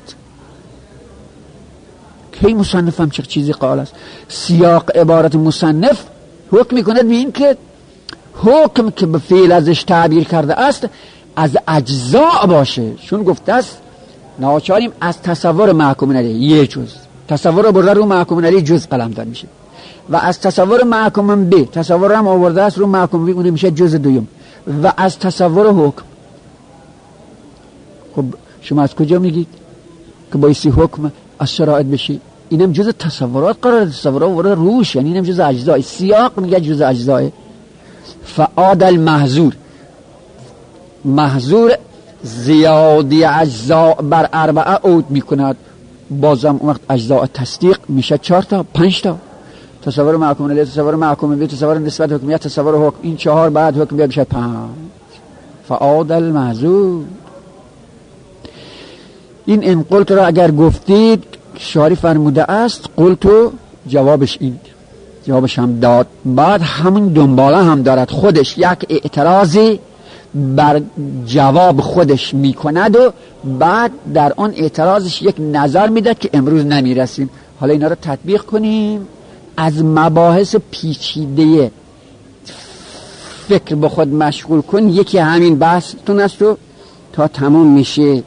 کی مصنف هم چه چیزی قال است؟ سیاق عبارت مصنف حکم میکند به این که حکم که به فعل ازش تعبیر کرده است از اجزاء باشه. چون گفته است ناچاریم از تصور محکوم علیه یه جز، تصور برده رو محکوم علیه جز قلمداد میشه، و از تصور محکوم به تصور هم آورده است رو محکوم به، اون میشه جز دوم، و از تصور حکم. خب شما از کجا میگید که بایستی حکم از شرایط بشی؟ اینم جز تصورات قرار، تصورات ورده روش، یعنی اینم جز اجزاء. سیاق میگه جز اجزاء. فعاد المحظور، محظور زیادی اجزاء بر اربعه عود میکند. بازم اون وقت اجزاء تصدیق میشه چهار تا، پنج تا. تصور محکوم علیه، تصور محکوم به، تصور نسبت حکمیت، تصور حکم. این چهار بعد حکم بیاد میشه پنج. فعاد المحظور. این این قلت را اگر گفتید شاری فرموده است، قلتو جوابش این، جوابش هم داد. بعد همون دنباله هم دارد خودش یک اعتراضی بر جواب خودش میکند و بعد در آن اعتراضش یک نظر میداد که امروز نمیرسیم. حالا اینا رو تطبیق کنیم. از مباحث پیچیده فکر به خود مشغول کن. یکی همین بحثتون است و تا تمام میشه.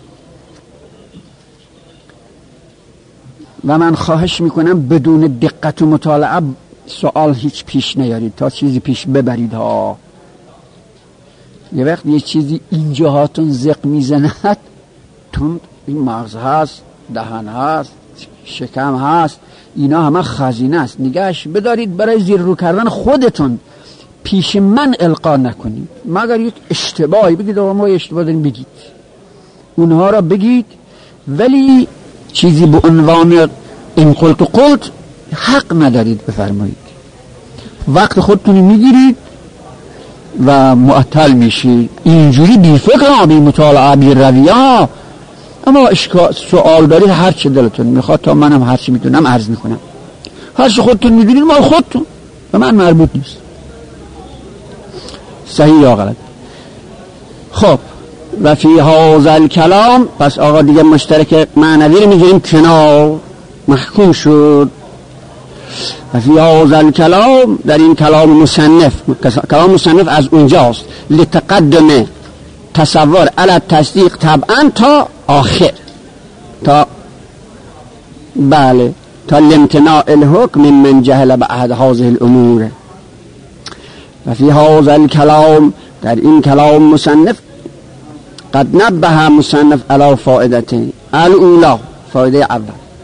و من خواهش میکنم بدون دقت و مطالعه سوال هیچ پیش نیارید تا چیزی پیش ببرید ها. یه وقت یه چیزی اینجاهاتون زق میزند، تون این مغز هست، دهن هست، شکم هست، اینا همه خزینه است، نگهش بدارید برای زیر رو کردن خودتون، پیش من القا نکنید. مگر یک اشتباهی بگید آقا ما اشتباه داریم بگید، اونها را بگید، ولی چیزی به عنوان این قلت و قلت حق ندارید بفرمایید. وقت خودتون میگیرید و معطل میشید. اینجوری بی فکر، بی مطالعه، بی رویه. اما سوال دارید هر چه دلتون میخواد، تا منم هر چه میتونم عرض میکنم. هر چه خودتون میدونید مال خودتون، به من مربوط نیست. صحیح یا غلط؟ خب و فی هذا الکلام، پس آقا دیگه مشترک معنوی رو میگیریم کنار، محکوم شد. و فی هذا الکلام، در این کلام مصنف، کلام مصنف از اونجاست، لتقدم تصور علی تصدیق طبعا تا آخر، تا بله تا لامتناع الحکم من جهل بعد هذه الامور. و فی هذا الکلام، در این کلام مصنف، قد نبه مصنف علی فائدتین. الاولا، فائده اول،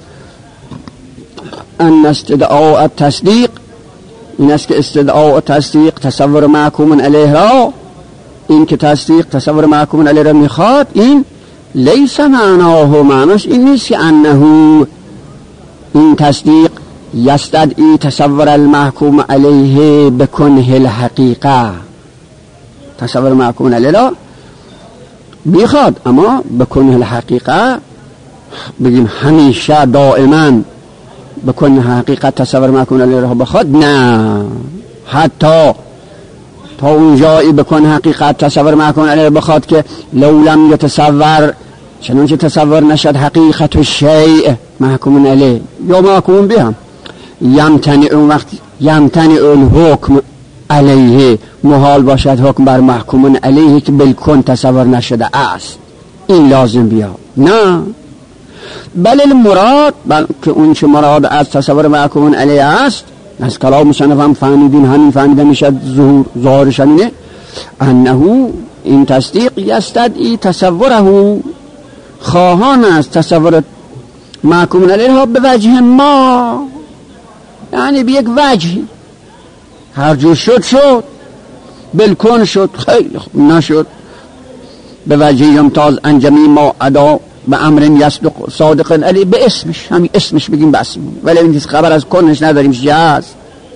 ان استدعاء التصدیق، این است که استدعاء تصدیق تصور محکوم علیه را، این که تصدیق تصور محکوم علیه را میخواد، این لیس معناه، معناش این نیست که انه این تصدیق یستدعی تصور المحکوم علیه بکنه الحقیقه. تصور محکوم علیه را میخواد، اما بکنه الحقیقه بگیم همیشه دائما بکنه حقیقت تصور محکوم علیه را بخواد، نه، حتی تا اون جایی بکنه حقیقت تصور محکوم علیه را بخواد که لو لم یتصور، چنانچه تصور نشد حقیقت الشیء محکوم علیه یا محکوم به هم، یمتنع اون وقت یمتنع الحکم علیه، محال باشد حکم بر محکوم علیه که بالکن تصور نشده است، این لازم بیا. نه، بل المراد، بل که اون چه مراد از تصور محکوم علیه است، از کلام مصنف هم فهمیدین، همین فهمیده میشد، ظهور ظاهرش همینه، انه این تصدیق یستدعی تصوره، خواهان از تصور محکوم علیه ها به وجه ما، یعنی به یک وجهی، هر جور شد شد، بالکن شد، خیلی نشد، به وجه یمتاز انجمی ما ادا به امر یصدق صادق علی، به اسمش، همین اسمش بگیم بس، ولی این خبر از کنش نداریم چیه هست.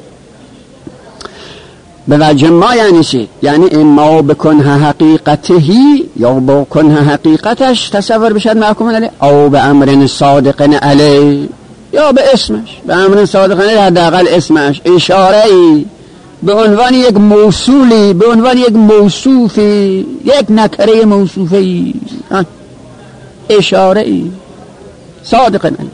به وجه ما یعنی چی؟ یعنی اما بکنه حقیقتهی، یا بکنه حقیقتش تصور بشد محکوم علی، او به امر صادق علی، یا به اسمش، به امر صادق علی، حداقل اسمش اشاره ای به عنوان یک موصولی، به عنوان یک موصوفی، یک نکره موصوفی، اشاره ای صادق علی.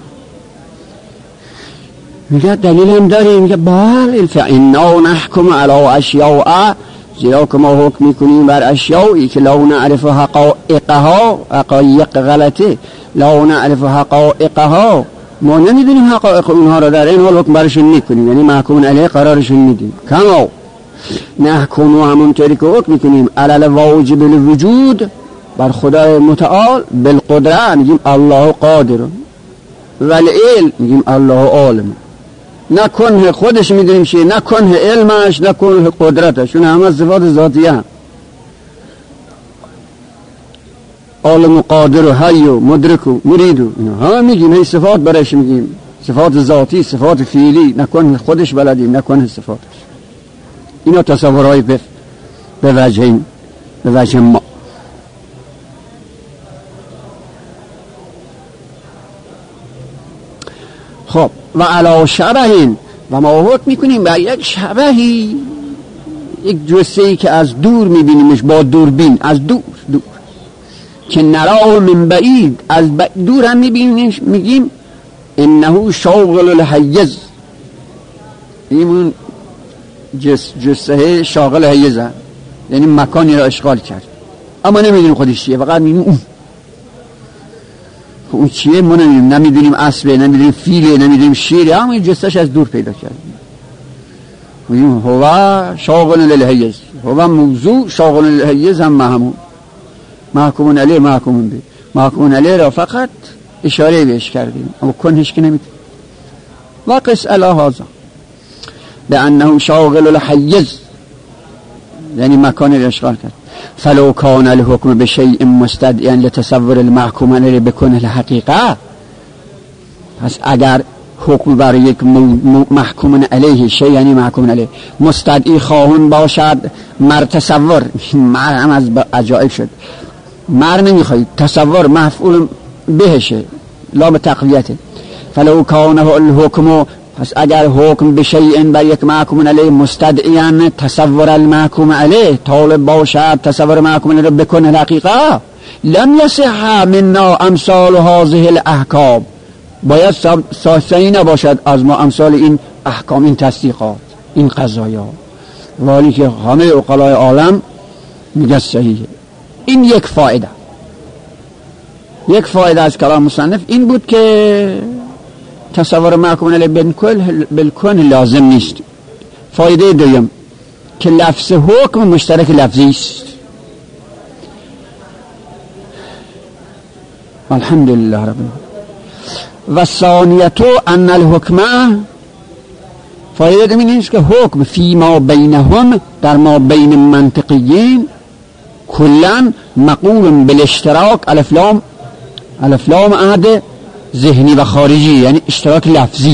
میگه دلیل هم داریم، میگه بله فإنا نحکم علی اشیاء، زیرا که ما حکم میکنیم بر اشیائی که لا نعرف حقائقها، حقایق غلطه، لا نعرف حقائقها، ما نمیدونیم حقایق اونها را، در این حال حکم برشون میکنیم، یعنی محکوم علیه قرارشون میدیم. کما نحکم، و همونطوری که حکم میکنیم علی واجب الوجود، بر خدای متعال، بالقدره میگیم الله قادر، والعلم میگیم الله عالم، نه کنه خودش میدونیم چیه، نه کنه علمش، نه کنه قدرتش، اون همه صفات ذاتیه هم. عالم و قادر و حی و مدرک و مرید و اینا همه میگیم، هی صفات برایش میگیم، صفات ذاتی، صفات فعلی، نه کنه خودش بلدیم، نه کنه صفاتش. اینا تصورهای به به وجه این به وجه ما. خب و علا شبهین، و ما حکم میکنیم بر یک شبهی، یک جثه‌ای که از دور میبینیمش با دوربین، از دور دور که نراه من بعید، از دور هم میبینیمش، میگیم انه شاغل الحیز، این جس جثه شاغل حیزه، یعنی مکانی را اشغال کرد، اما نمیدونیم خودش چیه، فقط میبینیم اون اون چیه ما نمیدونیم، نمیدونیم اسبه، نمیدونیم فیله، نمیدونیم شیره، اما این جثهش از دور پیدا کرد، میگیم هو شاغل للحیز، هو موضوع شاغل الحیز هم محمود محکومون علیه محکومون به محکومون علیه را فقط اشاره بهش کردیم اما کنهش که نمیده و قس علی هذا بأنه شاغل الحیز یعنی مکان را اشغال کرد. فلو کان الحکم بشیء مستدعیا لتصور المحکوم علیه بکنه الحقیقه، پس اگر حکم برای یک محکوم علیه شیء یعنی محکوم علیه مستدعی خواهون باشد مر تصور مر هم از عجایب شد مر نمیخواهید تصور مفعول بهشه لا به تقویته. فلو کانه الحکم، پس اگر حکم به شیء بر یک محکوم علیه مستدعیان تصور المحکوم علیه طالب باشد تصور محکوم علیه بکنه الحقیقه لم یصح منا امثال هذه الاحکام، باید صحیح نباشد از ما امثال این احکام این تصدیقات این قضایا، ولی که همه عقلای عالم میگه صحیحه. این یک فایده یک فایده از کلام مصنف این بود که تصور محکوم علیه بالکل بالکل لازم نیست. فایده دوم که لفظ حکم مشترک لفظی است. الحمدلله رب العالمین. و ثانیتو ان الحکمه، فایده دوم این است که حکم فی ما بینهم در ما بین منطقیین کلا مقول بالاشتراک الافلام الافلام عهد ذهنی و خارجی یعنی اشتراک لفظی،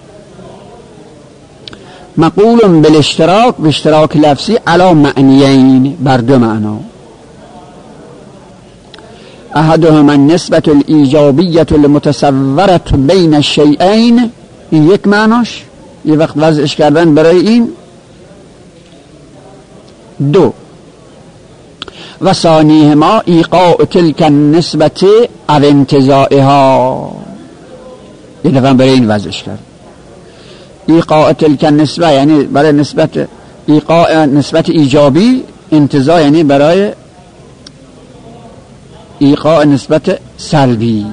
مقول بالاشتراک به اشتراک لفظی علی معنیین بر دو معنا. احدهما النسبة الایجابیة المتصورة بین الشیئین، این یک معناش یه وقت وضعش کردن برای این. دو و ثانیهما ایقاع تلک النسبة او انتزاعها، یه دفعه برای این وضعش کرد. ایقاع تلک النسبة یعنی برای نسبت ایقاع نسبت ایجابی، انتزاع یعنی برای ایقاع نسبت سلبی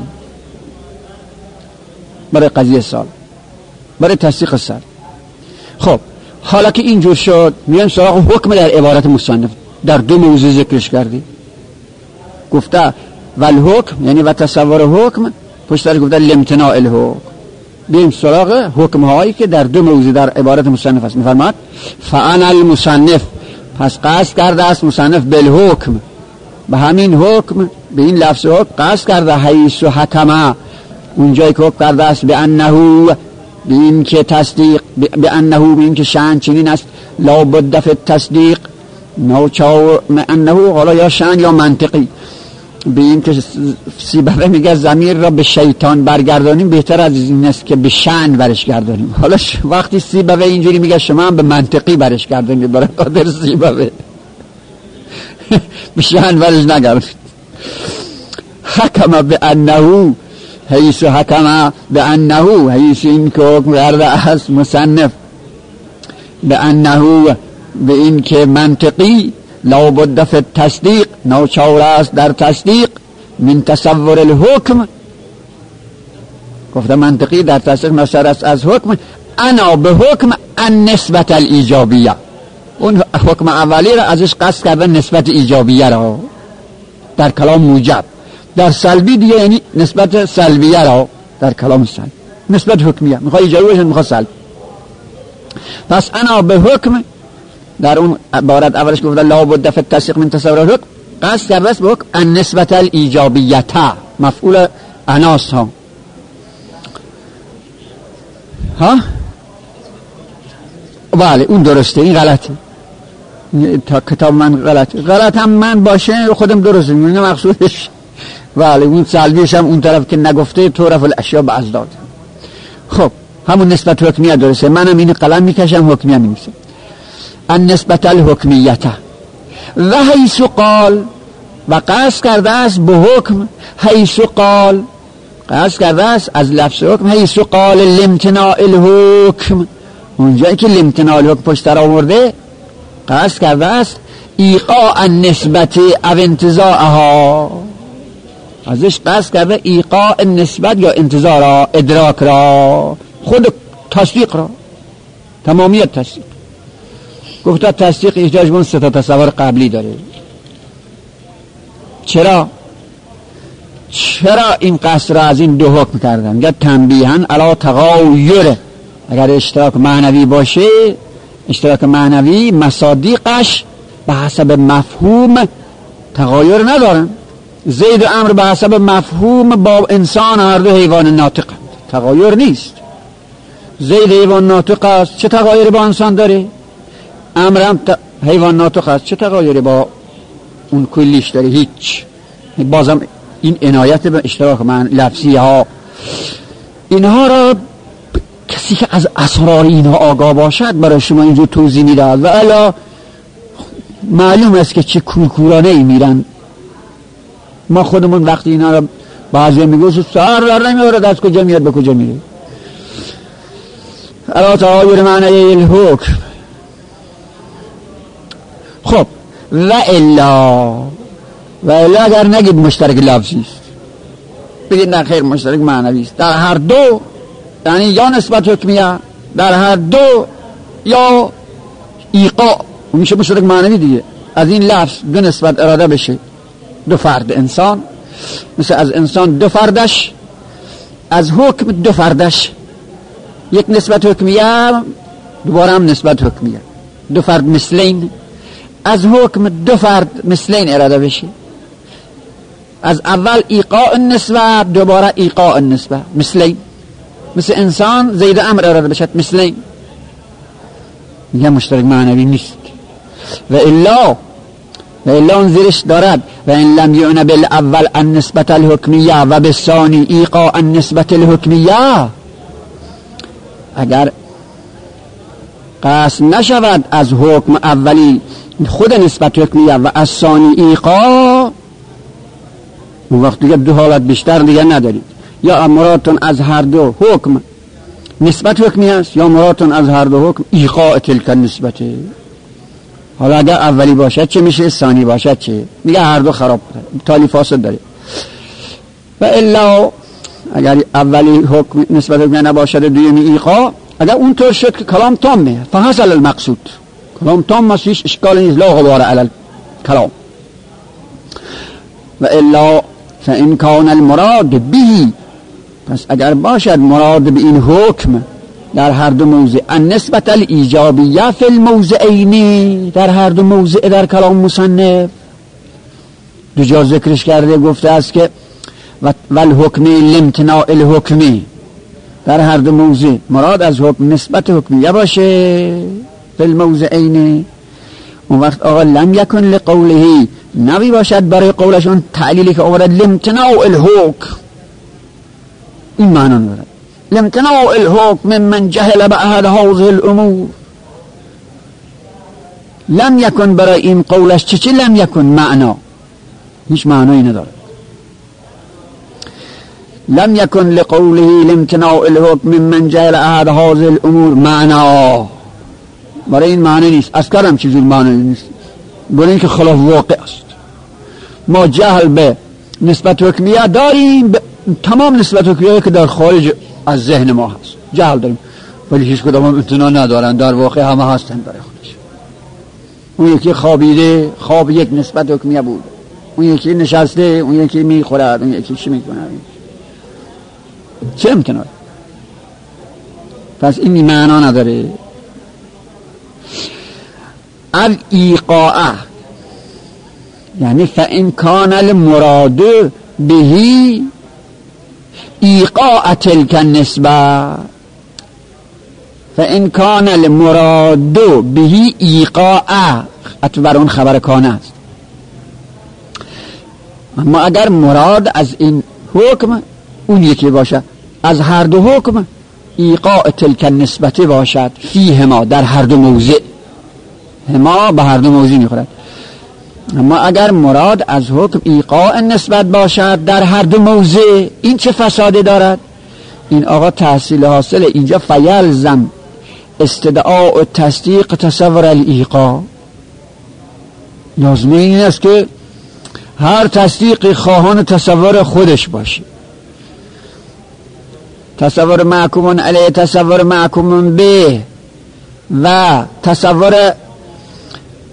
برای قضیه سال برای تصدیق سال. خب حالا که اینجور شد میان سراغ حکم در عبارت مصنف در دو موضوع ذکرش کردی. گفته والحکم یعنی و تصور حکم، پشت سر گفته لامتناع الحکم. بیم سراغ حکم هایی که در دو موضوع در عبارت مصنف است. میفرماد فانا المصنف، پس قصد کرده است مصنف بالحکم، به همین حکم به این لفظ حکم قصد کرده حیث و حکمه، اونجایی که حکم کرده است به انه، به این که تصدیق، به انه به این که شأن چنین است لا بد فی التصدیق نوچاو انه، حالا یا شأن یا منطقی، به این که سیبوی میگه ضمیر را به شیطان برگردانیم بهتر از این است که به شأن برش گردانیم. حالا وقتی سیبوی اینجوری میگه شما هم به منطقی برش گردانید برای خاطر سیبوی به شأن برش نگردانید. حکم به انه حیث حکم به انه، حیث این که حکم کرده است مصنف به انه به این که منطقی لا بد فی التصدیق ناچار است در تصدیق من تصور الحکم، گفته منطقی در تصدیق ناچار است از حکم. انا به حکم النسبت الایجابیه، اون حکم اولی را ازش قصد کرده نسبت ایجابیه را در کلام موجب، در سلبی دیگه یعنی نسبت سلبیه را در کلام سلبی نسبت حکمیه، میخواد ایجابی باشه میخواد سلبی. پس انا به حکم در اون عبارت اولش گفته لا بد فی التصدیق من تصور الحکم، قصد کرده است به حکم النسبت الایجابیه، مفعول اناس ها ها بله اون درسته، این غلطه، تا کتاب من غلطه، غلط هم من باشه خودم درسته میگم مقصودش. بله اون سلبیش هم اون طرف که نگفته طرف الاشیاء بعضداد. خب همون نسبت حکمیه درسته، منم این قلم میکشم حکمیه می‌نویسم النسبت الحکمیه و حیث قال، و قصد کرده است به حکم حیث قال، قصد کرده است از لفظ حکم حیث قال لامتناع الحکم، اونجایی که لامتناع الحکم پشت سر آورده قصد کرده است ایقاع النسبت او انتزاعها، ازش قصد کرده ایقاع نسبت یا انتزاع را، ادراک را، خود تصدیق را، تمامیت تصدیق. گفت تصدیق احتیاج به سه تا تصور قبلی داره. چرا چرا این قصر را از این دو حکم کردن؟ یا تنبیهن علی تغایر، اگر اشتراک معنوی باشه، اشتراک معنوی مصادیقش به حسب مفهوم تغایر ندارن. زید و عمرو به حسب مفهوم با انسان هر دو حیوان ناطق هست، تغایر نیست. زید حیوان ناطق است، چه تغایری با انسان داره؟ عمرو هم حیوان ناطق است، چه تغایری با اون کلیش داره؟ هیچ. بازم این عنایت به اشتراک من لفظی ها، اینها را کسی که از اسرار اینها آگاه باشد برای شما اینجور توضیح میدهد، و الا معلوم است که چه کورکورانه ای میرن. ما خودمون وقتی اینا را بعضی میگوش سر در نمیارد از کجا میاد به کجا میره. الا تغایر معنی الحکم. خب و الا و الا اگر نگید مشترک لفظی است، بگید نه خیر مشترک معنوی است، در هر دو، یعنی یا نسبت حکمیه در هر دو یا ایقاع، میشه مشترک معنوی دیگه. از این لفظ دو نسبت اراده بشه، دو فرد انسان، مثل از انسان دو فردش، از حکم دو فردش، یک نسبت حکمیه دوباره هم نسبت حکمیه، دو فرد مثلین. از حکم دو فرد مثلین اراده بشه، از اول ایقاع النسبه دوباره ایقاع النسبه مثلین. مثل انسان زید امر اراده بشد مثلین، میگه مشترک معنوی نیست. و الا و الا اون زیرش دارد و این لم یعنی بالاول النسبت الحکمیه و بالثانی ایقاع النسبت الحکمیه، اگر قصد نشود از حکم اولی خود نسبت حکمیه و از ثانی ایقاع، اون وقت دیگه دو حالت بیشتر دیگه ندارید. یا مرادتون از هر دو حکم نسبت حکمی است، یا مرادتون از هر دو حکم ایقاع تلک نسبته. حالا اگر اولی باشد چه میشه؟ ثانی باشد چه؟ میگه هر دو خراب بوده، تالی فاسد داره. و الا اگر اولی حکم نسبت حکمی نباشد دومی ایقاع، اگر اونطور شد که کلام تامه فحصل المقصود، کلام تام است، هیچ اشکال نیست، لا غبار علی الکلام. و الا فان کان المراد به، پس اگر باشد مراد به این حکم در هر دو موضع النسبت الایجابیه فی الموضعین، در هر دو موضع در کلام مصنف دو جا ذکرش کرده، گفته است که والحکمی لامتناع الحکمی، در هر دو موضع مراد از حکم نسبت حکمیه باشه فی الموضعین. اون وقت آقا لم یکن لقوله، نبی باشد برای قولشون تعلیلی که آورد لامتناع الحکم، این معنا نداره. لامتناع الحکم من جهل بعد هذه الامور، لم یکن برای این قولش چه چه لم یکن معنا، هیچ معنایی نداره. لم یکن لقوله لامتناع الحکم من جهل بعد هذه الامور معنا، برای این معنی نیست، اصلا هم چیزی معنی نیست، برای اینکه خلاف واقع است. ما جهل به نسبت حکمیه داریم، تمام نسبت حکمیه که در خارج از ذهن ما هست جهل داریم، ولی هیچ کدام هم امتناع ندارن، در واقع همه هستن برای خودش. اون یکی خوابیده، خواب یک نسبت حکمیه بود، اون یکی نشسته، اون یکی میخورد، اون یکی چی میکنه، چه امتناع؟ پس این معنا نداره. الایقاع یعنی فان کان المراد به ایقاع تلک النسبه، فان کان المراد به ایقاع، اتبر اون خبر کان است. اما اگر مراد از این حکم اون یکی باشد، از هر دو حکم ایقاع تلک النسبه باشد فیهما، در هر دو موضع، هما به هر دو موضع میخورد. اما اگر مراد از حکم ایقاع نسبت باشد در هر دو موضع، این چه فسادی دارد؟ این آقا تحصیل حاصل اینجا فیلزم استدعاء و تصدیق تصور الایقاع، لازمه این است که هر تصدیقی خواهان تصور خودش باشه. تصور محکوم علیه، تصور محکوم به، و تصور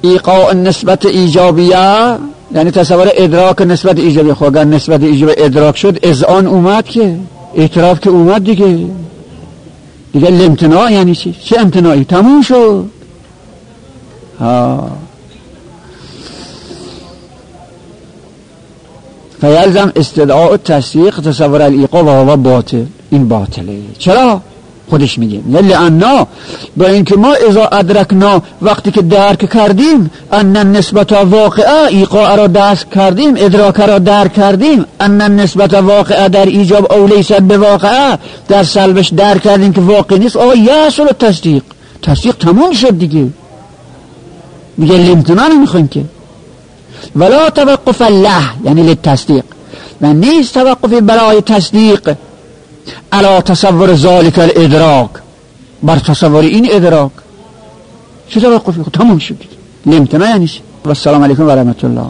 ایقاع نسبت ایجابیه یعنی تصور ادراک نسبت ایجابی. خب اگر نسبت ایجابی ادراک شد اذعان اومد که اعتراف که اومد دیگه دیگه الامتناع یعنی چی؟ چه امتناعی؟ تموم شد. ها فیلزم استدعاء التصدیق تصور الایقاع و هو باطل. این باطله. چرا؟ خودش میگه لأننا با اینکه ما اذا ادرکنا وقتی که درک کردیم ان النسبت واقعه ایقاع را درک کردیم ادراک را درک کردیم ان النسبت واقعه در ایجاب او لیست بواقعه در سلبش درک کردیم که واقع نیست. آقا یحصل تصدیق. تصدیق تمام شد دیگه. میگه الامتناع نمیخوایم که ولا توقف له یعنی للتصدیق و نیست توقفی برای تصدیق علا تصور ذالک الادراک بر تصور این ادراک. چه توقفی؟ تمام شد. الامتناع یعنی چی؟ و السلام علیکم و رحمت الله.